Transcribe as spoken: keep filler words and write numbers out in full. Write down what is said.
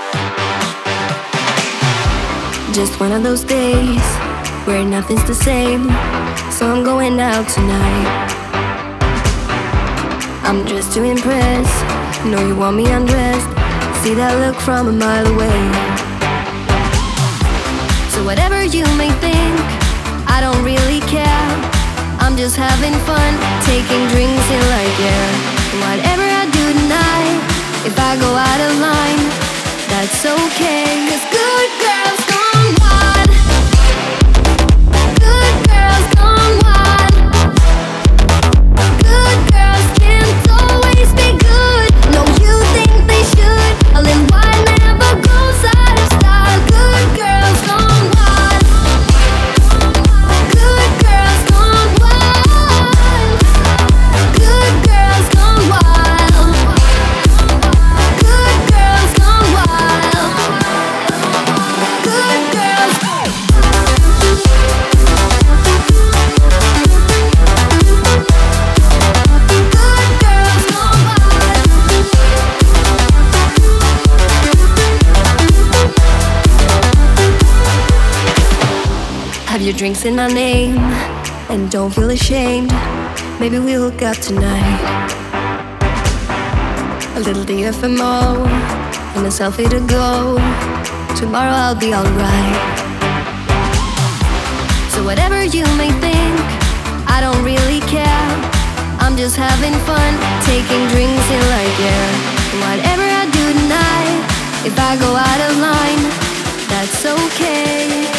Just one of those days where nothing's the same, so I'm going out tonight. I'm dressed to impress, know you want me undressed. See that look from a mile away. So whatever you may think, I don't really care. I'm just having fun, taking drinks in like air. Whatever I do tonight, if I go out of line, that's okay. 'Cause good girls gone wild. Good girls gone wild. Good girls can't always be good. No, you think they should. A little wild never goes out of style. Good girls gone wild. Good girls gone wild. Good girls gone wild. Good girls gone wild. Good girls. Good girls gone wild. Have your drinks in my name and don't feel ashamed. Maybe we'll hook up tonight. A little D F M O and a selfie to go. Tomorrow I'll be alright. So whatever you may think, I don't really care. I'm just having fun, taking drinks in like air. Whatever I do tonight, if I go out of line, that's okay.